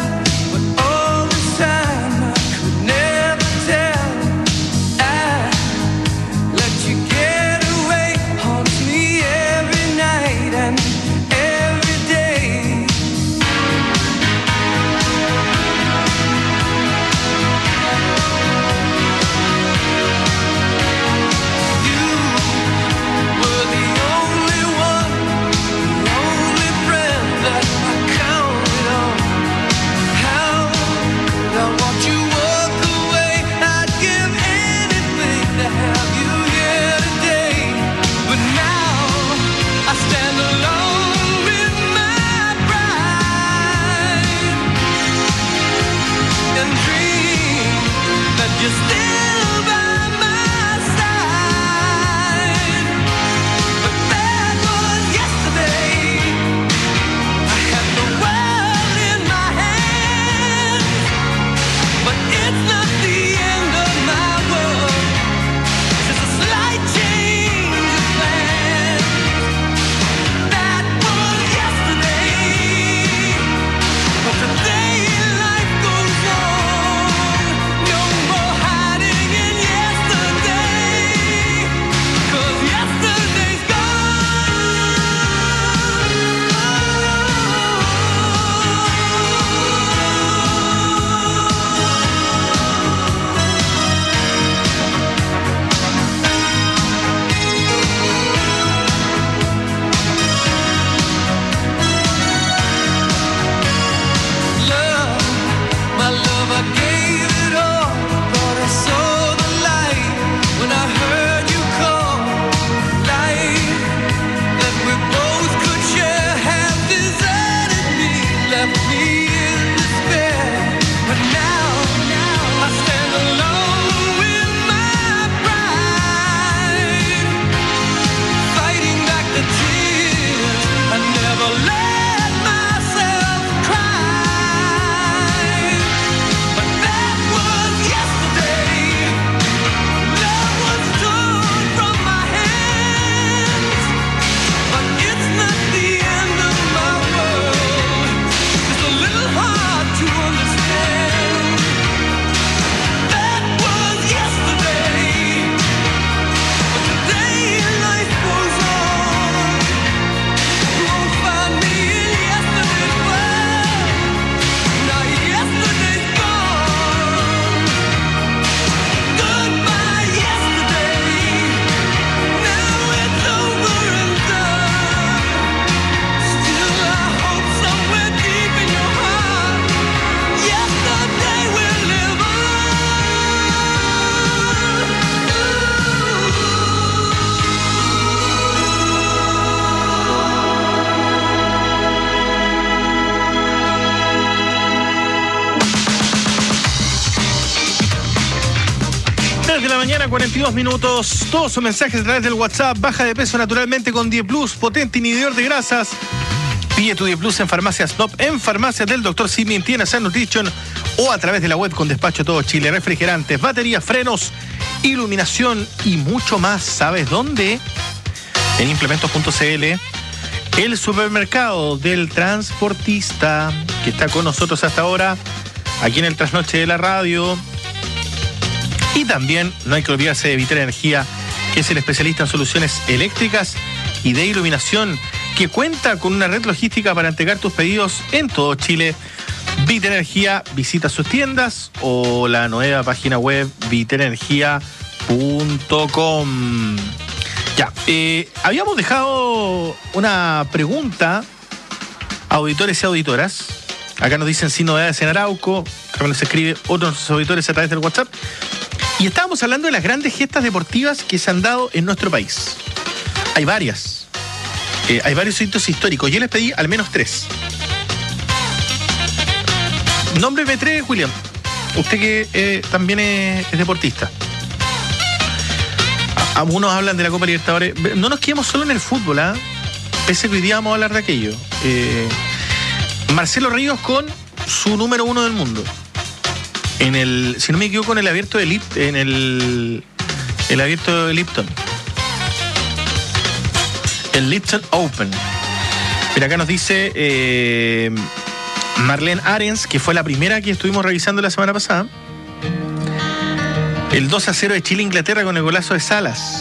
veintidós minutos. Todos sus mensajes a través del WhatsApp. Baja de peso naturalmente con Dieplus, potente inhibidor de grasas. Pide tu Dieplus en farmacias N O P, en farmacias del doctor Simi, en Tiendas San Nutrition o a través de la web con despacho todo Chile. Refrigerantes, baterías, frenos, iluminación y mucho más. ¿Sabes dónde? En implementos punto c l. El supermercado del transportista que está con nosotros hasta ahora, aquí en el Trasnoche de la Radio. Y también no hay que olvidarse de Vital Energía, que es el especialista en soluciones eléctricas y de iluminación, que cuenta con una red logística para entregar tus pedidos en todo Chile. Vital Energía, visita sus tiendas o la nueva página web vital energía punto com. Ya, eh, habíamos dejado una pregunta a auditores y auditoras. Acá nos dicen sin novedades en Arauco, también nos escribe otros auditores a través del WhatsApp. Y estábamos hablando de las grandes gestas deportivas que se han dado en nuestro país. Hay varias. Eh, hay varios hitos históricos. Yo les pedí al menos tres. Nómbreme tres, William. Usted que eh, también es, es deportista. Algunos hablan de la Copa Libertadores. No nos quedemos solo en el fútbol, ¿ah? ¿eh? Pese que hoy día vamos a hablar de aquello. Eh, Marcelo Ríos con su número uno del mundo. En el, si no me equivoco, en el abierto de Lipton, en el, el abierto de Lipton. El Lipton Open. Pero acá nos dice eh, Marlene Arens, que fue la primera que estuvimos revisando la semana pasada. El dos a cero de Chile-Inglaterra con el golazo de Salas.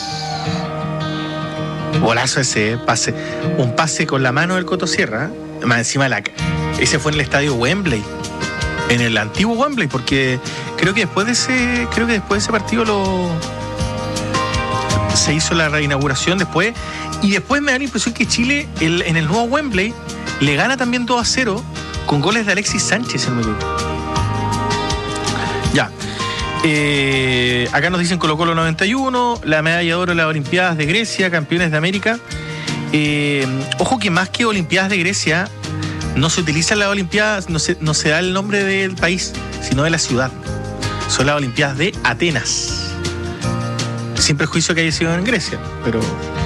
Golazo ese, pase. Un pase con la mano del Coto Sierra. ¿eh? Más encima de la... Ese fue en el estadio Wembley. En el antiguo Wembley, porque creo que después de ese, creo que después de ese partido lo se hizo la reinauguración después. Y después me da la impresión que Chile, el, en el nuevo Wembley, le gana también dos a cero con goles de Alexis Sánchez, en el medio. Ya. Eh, acá nos dicen Colo Colo noventa y uno, la medalla de oro en las Olimpiadas de Grecia, campeones de América. Eh, ojo que más que Olimpiadas de Grecia, no se utiliza las Olimpiadas, no se, no se da el nombre del país, sino de la ciudad. Son las Olimpiadas de Atenas. Sin prejuicio que haya sido en Grecia, pero...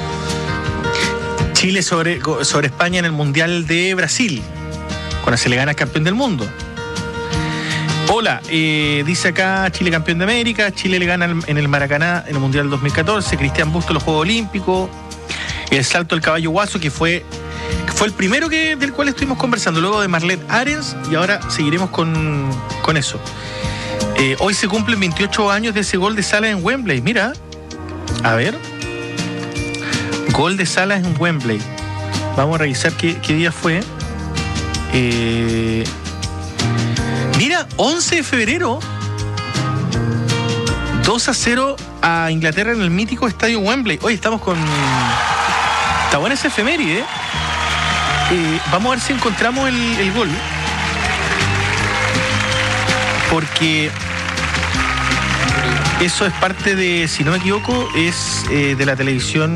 Chile sobre, sobre España en el Mundial de Brasil, cuando se le gana al campeón del mundo. Hola, eh, dice acá Chile campeón de América, Chile le gana en el Maracaná en el Mundial dos mil catorce, Cristian Busto en los Juegos Olímpicos, el salto del caballo guaso, que fue, que fue el primero que, del cual estuvimos conversando, luego de Marlene Arens, y ahora seguiremos con, con eso. Eh, hoy se cumplen veintiocho años de ese gol de Salas en Wembley, mira, a ver, gol de Salas en Wembley, vamos a revisar qué, qué día fue. Eh... Mira, once de febrero, dos a cero a Inglaterra en el mítico estadio Wembley. Hoy estamos con... Está buena esa efeméride, ¿eh? Eh, vamos a ver si encontramos el, el gol. Porque eso es parte de, si no me equivoco, es eh, de la televisión...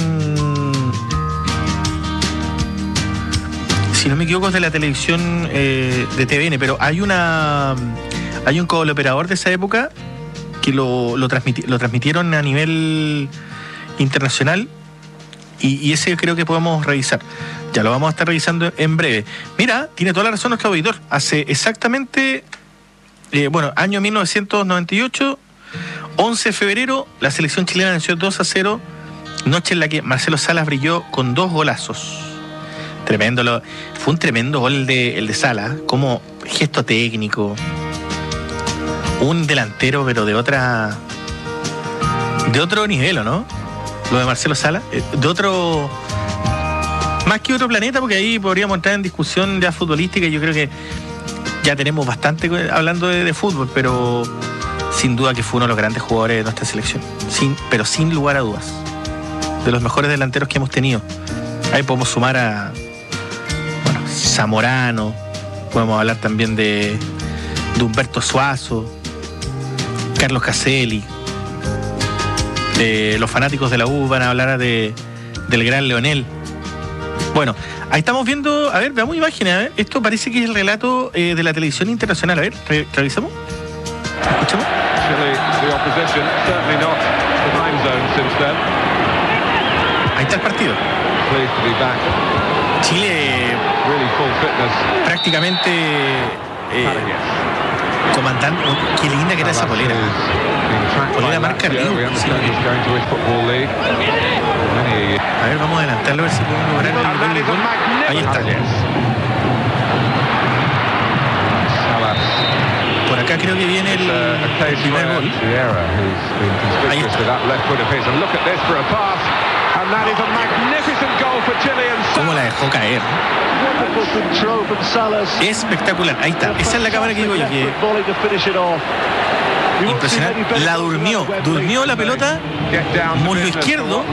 Si no me equivoco es de la televisión eh, de T V N, pero hay una hay un cooperador de esa época que lo, lo, transmiti, lo transmitieron a nivel internacional y, y ese creo que podemos revisar. Ya lo vamos a estar revisando en breve. Mira, tiene toda la razón nuestro auditor. Hace exactamente, eh, bueno, año mil novecientos noventa y ocho, once de febrero, la selección chilena venció dos a cero, noche en la que Marcelo Salas brilló con dos golazos. Tremendo, lo, fue un tremendo gol el de, el de Sala, como gesto técnico, un delantero pero de otra, de otro nivel, ¿no? Lo de Marcelo Sala, de otro, más que otro planeta, porque ahí podríamos entrar en discusión ya futbolística. Yo creo que ya tenemos bastante hablando de, de fútbol, pero sin duda que fue uno de los grandes jugadores de nuestra selección, sin, pero sin lugar a dudas, de los mejores delanteros que hemos tenido. Ahí podemos sumar a Zamorano, podemos hablar también de, de Humberto Suazo, Carlos Caselli. De los fanáticos de la U van a hablar de, del gran Leonel. Bueno, ahí estamos viendo, a ver, veamos imágenes, a ver. Esto parece que es el relato eh, de la televisión internacional. A ver, re revisamos. ¿Escuchamos? The opposition, certainly not the Ahí está el partido. Chile prácticamente eh, comandante. Qué linda que era esa polera. Polera marca Río. Sí. A ver, vamos a adelantarlo a ver si podemos lograr el gol. Ahí está. Por acá creo que viene el, el primer gol. Ahí está. ¿Cómo la dejó caer? Espectacular. Ahí está. Esa es la cámara que digo yo. Que impresionante. La durmió. Durmió la pelota. Muslo izquierdo.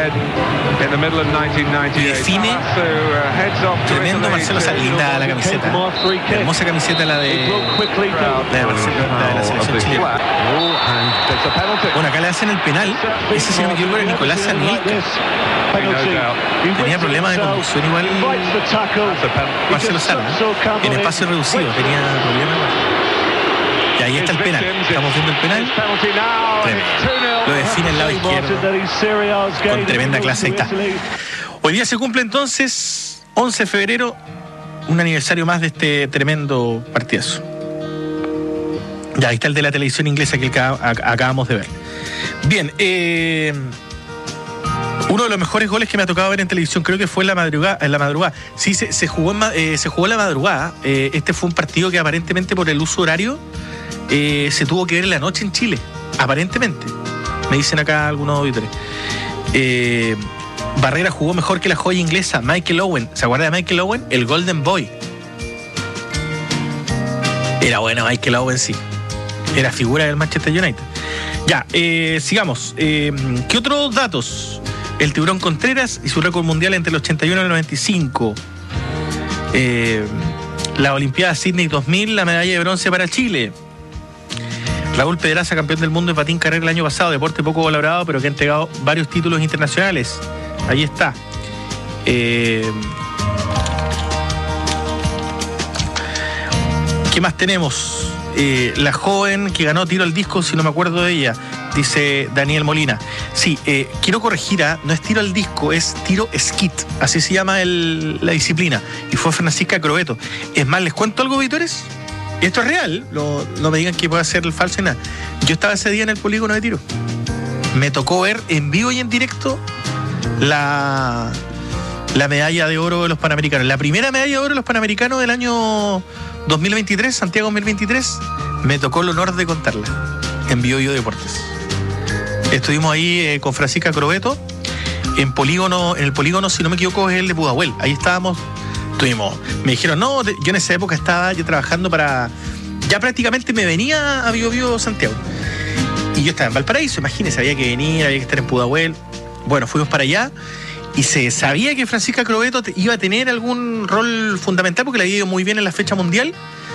Y define. Tremendo Marcelo Sala. Linda la camiseta. Hermosa camiseta la de, la de, Marcelo, la de la selección chilena. Bueno, acá le hacen el penal. Ese, si no me equivoco, era Nicolás Anelka. Tenía problemas de conducción igual Marcelo Sala, ¿eh? En espacio reducido tenía problemas. Y ahí está el penal. Estamos viendo el penal. Tremendo. Lo define el lado izquierdo con tremenda clase. Ahí está. Hoy día se cumple entonces, once de febrero, un aniversario más de este tremendo partidazo. Ya, ahí está el de la televisión inglesa que acabamos de ver. Bien, eh... uno de los mejores goles que me ha tocado ver en televisión, creo que fue en la madrugada. En la madrugada. Sí, se, se jugó en, eh, se jugó en la madrugada. Eh, este fue un partido que aparentemente por el uso horario eh, se tuvo que ver en la noche en Chile. Aparentemente. Me dicen acá algunos auditores. Eh, Barrera jugó mejor que la joya inglesa, Michael Owen. ¿Se acuerda de Michael Owen? El Golden Boy. Era bueno Michael Owen, sí. Era figura del Manchester United. Ya, eh, sigamos. Eh, ¿Qué otros datos? El Tiburón Contreras y su récord mundial entre el ochenta y uno y el noventa y cinco. Eh, la Olimpiada Sydney dos mil, la medalla de bronce para Chile. Raúl Pedraza, campeón del mundo de patín carrera el año pasado, deporte poco valorado, pero que ha entregado varios títulos internacionales. Ahí está. Eh, ¿Qué más tenemos? Eh, la joven que ganó tiro al disco, si no me acuerdo de ella, dice Daniel Molina. Sí, eh, quiero corregir, ¿eh? No es tiro al disco, es tiro skit, así se llama el, la disciplina, y fue Francisca Crobeto. Es más, les cuento algo, auditores, esto es real, lo, no me digan que pueda ser el falso y nada. Yo estaba ese día en el polígono de tiro, me tocó ver en vivo y en directo la, la medalla de oro de los Panamericanos, la primera medalla de oro de los Panamericanos del año dos mil veintitrés, Santiago dos mil veintitrés, me tocó el honor de contarla en Bio Bio Deportes. Estuvimos ahí eh, con Francisca Crobeto en polígono, en el polígono, si no me equivoco, es el de Pudahuel. Ahí estábamos, estuvimos. Me dijeron, no, yo en esa época estaba yo trabajando para, ya prácticamente me venía a Bio Bio Santiago. Y yo estaba en Valparaíso, imagínense, había que venir, había que estar en Pudahuel. Bueno, fuimos para allá. Y se sabía que Francisca Crobeto iba a tener algún rol fundamental porque le había ido muy bien en la fecha mundial.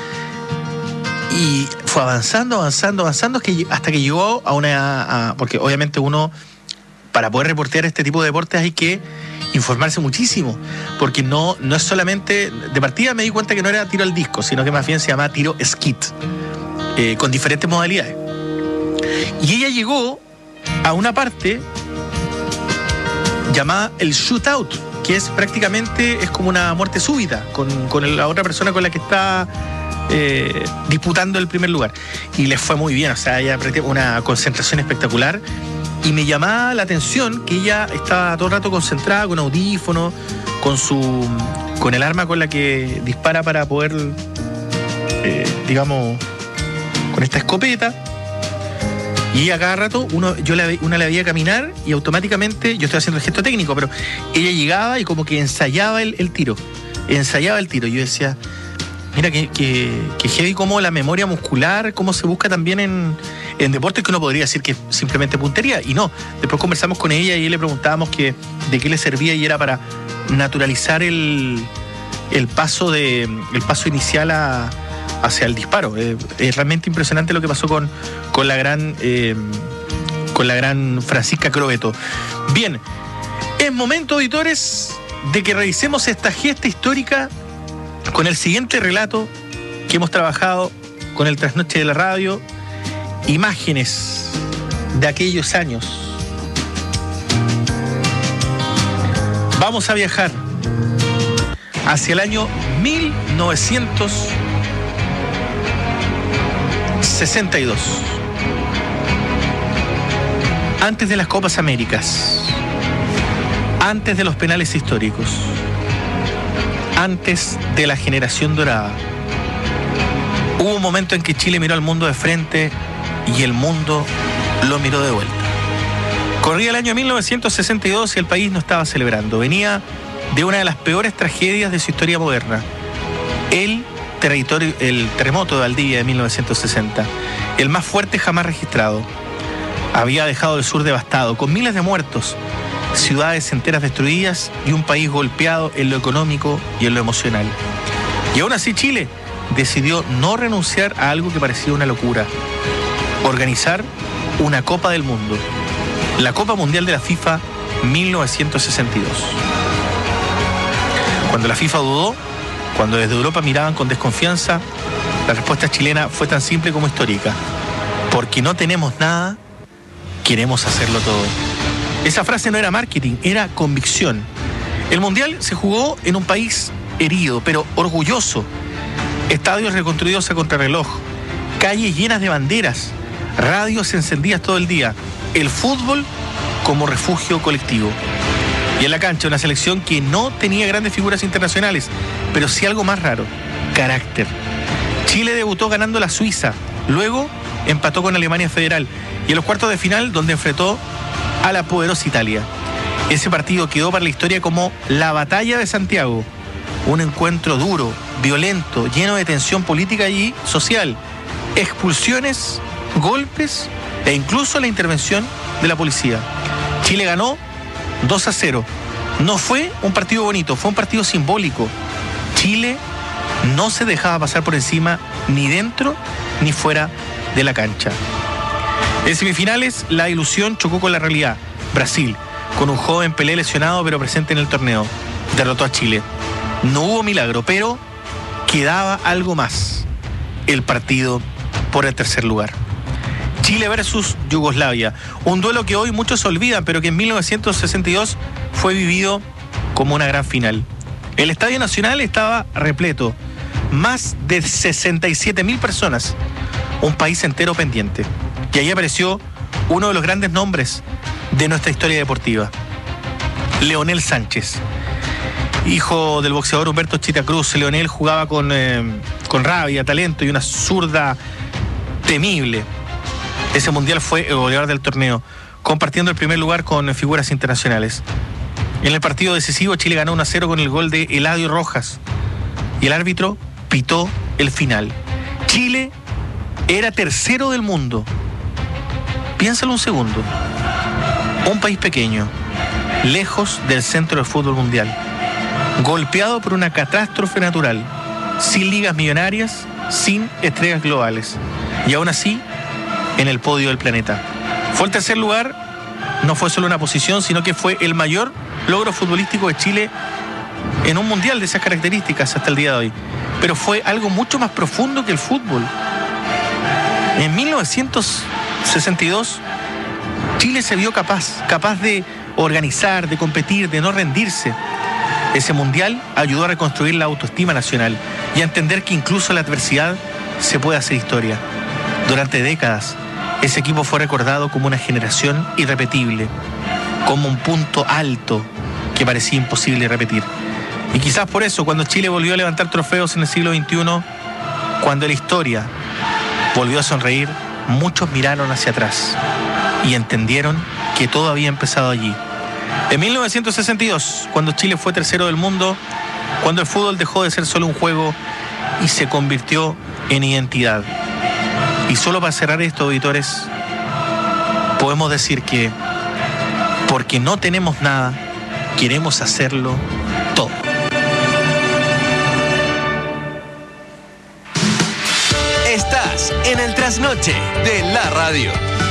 Y fue avanzando, avanzando, avanzando hasta que llegó a una... A, porque obviamente uno, para poder reportear este tipo de deportes hay que informarse muchísimo. Porque no, no es solamente... De partida me di cuenta que no era tiro al disco, sino que más bien se llamaba tiro skit, eh, con diferentes modalidades. Y ella llegó a una parte llamada el shootout, que es prácticamente es como una muerte súbita con, con la otra persona con la que está eh, disputando el primer lugar. Y les fue muy bien, o sea, ella una concentración espectacular. Y me llamaba la atención que ella estaba todo el rato concentrada, con audífonos, con su con el arma con la que dispara para poder, eh, digamos, con esta escopeta. Y a cada rato uno, yo la, una la veía caminar y automáticamente, yo estoy haciendo el gesto técnico, pero ella llegaba y como que ensayaba el, el tiro, ensayaba el tiro. Yo decía, mira que, que, que heavy como la memoria muscular, cómo se busca también en, en deportes que uno podría decir que es simplemente puntería. Y no, después conversamos con ella y le preguntábamos que, de qué le servía y era para naturalizar el, el, paso, de, el paso inicial a... hacia el disparo. Eh, es realmente impresionante lo que pasó con, con la gran eh, con la gran Francisca Crobeto. Bien, es momento, auditores, de que revisemos esta gesta histórica con el siguiente relato que hemos trabajado con el Trasnoche de la Radio. Imágenes de aquellos años Vamos a viajar hacia el año mil novecientos sesenta y dos. Antes de las Copas Américas, antes de los penales históricos, antes de la generación dorada, hubo un momento en que Chile miró al mundo de frente y el mundo lo miró de vuelta. Corría el año mil novecientos sesenta y dos y el país no estaba celebrando. Venía de una de las peores tragedias de su historia moderna, el, territorio, el terremoto de Valdivia de mil novecientos sesenta, el más fuerte jamás registrado. Había dejado el sur devastado, con miles de muertos, ciudades enteras destruidas y un país golpeado en lo económico y en lo emocional. Y aún así Chile decidió no renunciar a algo que parecía una locura: organizar una Copa del Mundo, la Copa Mundial de la FIFA mil novecientos sesenta y dos. Cuando la FIFA dudó, cuando desde Europa miraban con desconfianza, la respuesta chilena fue tan simple como histórica: porque no tenemos nada, queremos hacerlo todo. Esa frase no era marketing, era convicción. El Mundial se jugó en un país herido, pero orgulloso. Estadios reconstruidos a contrarreloj, calles llenas de banderas, radios encendidas todo el día, el fútbol como refugio colectivo. Y en la cancha una selección que no tenía grandes figuras internacionales, pero sí algo más raro: carácter. Chile debutó ganando la Suiza, luego empató con Alemania Federal y en los cuartos de final, donde enfrentó a la poderosa Italia. Ese partido quedó para la historia como la Batalla de Santiago, un encuentro duro, violento, lleno de tensión política y social, expulsiones, golpes e incluso la intervención de la policía. Chile ganó dos a cero. No fue un partido bonito, fue un partido simbólico. Chile no se dejaba pasar por encima ni dentro ni fuera de la cancha. En semifinales, la ilusión chocó con la realidad. Brasil, con un joven Pelé lesionado pero presente en el torneo, derrotó a Chile. No hubo milagro, pero quedaba algo más: el partido por el tercer lugar. Chile versus Yugoslavia, un duelo que hoy muchos olvidan, pero que en mil novecientos sesenta y dos fue vivido como una gran final. El Estadio Nacional estaba repleto, más de sesenta y siete mil personas, un país entero pendiente. Y ahí apareció uno de los grandes nombres de nuestra historia deportiva, Leonel Sánchez. Hijo del boxeador Humberto Chita Cruz, Leonel jugaba con, eh, con rabia, talento y una zurda temible. Ese mundial fue el goleador del torneo, compartiendo el primer lugar con figuras internacionales. En el partido decisivo, Chile ganó uno a cero con el gol de Eladio Rojas y el árbitro pitó el final. Chile era tercero del mundo. Piénsalo un segundo. Un país pequeño, lejos del centro del fútbol mundial, golpeado por una catástrofe natural, sin ligas millonarias, sin estrellas globales, y aún así en el podio del planeta. Fue el tercer lugar, no fue solo una posición, sino que fue el mayor logro futbolístico de Chile en un mundial de esas características hasta el día de hoy. Pero fue algo mucho más profundo que el fútbol. En mil novecientos sesenta y dos, Chile se vio capaz, capaz de organizar, de competir, de no rendirse. Ese mundial ayudó a reconstruir la autoestima nacional y a entender que incluso en la adversidad se puede hacer historia. Durante décadas, ese equipo fue recordado como una generación irrepetible, como un punto alto que parecía imposible repetir. Y quizás por eso, cuando Chile volvió a levantar trofeos en el siglo veintiuno, cuando la historia volvió a sonreír, muchos miraron hacia atrás y entendieron que todo había empezado allí. En mil novecientos sesenta y dos, cuando Chile fue tercero del mundo, cuando el fútbol dejó de ser solo un juego y se convirtió en identidad. Y solo para cerrar esto, auditores, podemos decir que porque no tenemos nada, queremos hacerlo todo. Estás en el trasnoche de la radio.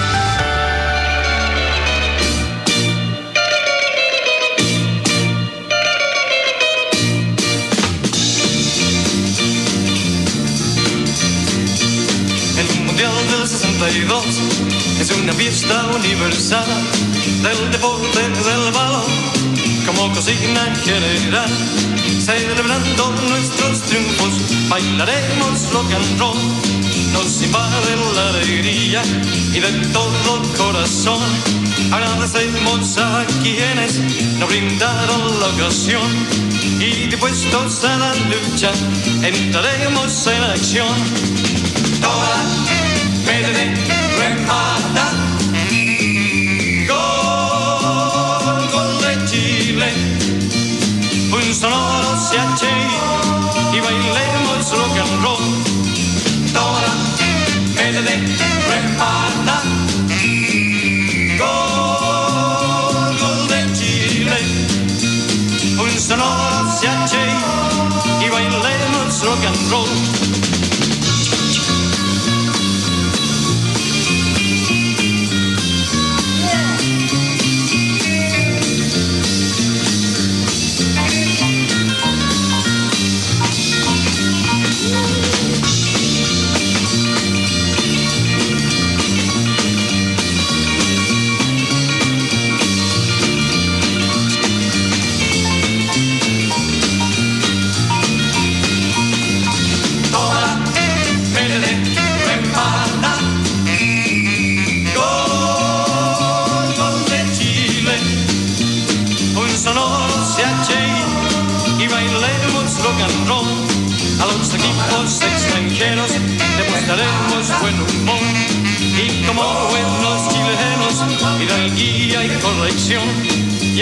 El Mundial del sesenta y dos es una fiesta universal del deporte del balón. como cocina en general. Celebrando nuestros triunfos, bailaremos rock and roll. Nos invade la alegría y de todo corazón agradecemos a quienes nos brindaron la ocasión. Y dispuestos a la lucha, entraremos en acción. Toda P D D remata. Gol, gol de Chile. Un sonoro C H I y bailemos rock and roll. Toda P D D remata. Gol, gol de Chile. Un sonoro C H I y bailemos rock and roll. A los equipos extranjeros demostraremos buen humor y como buenos chilenos, hidalguía y corrección.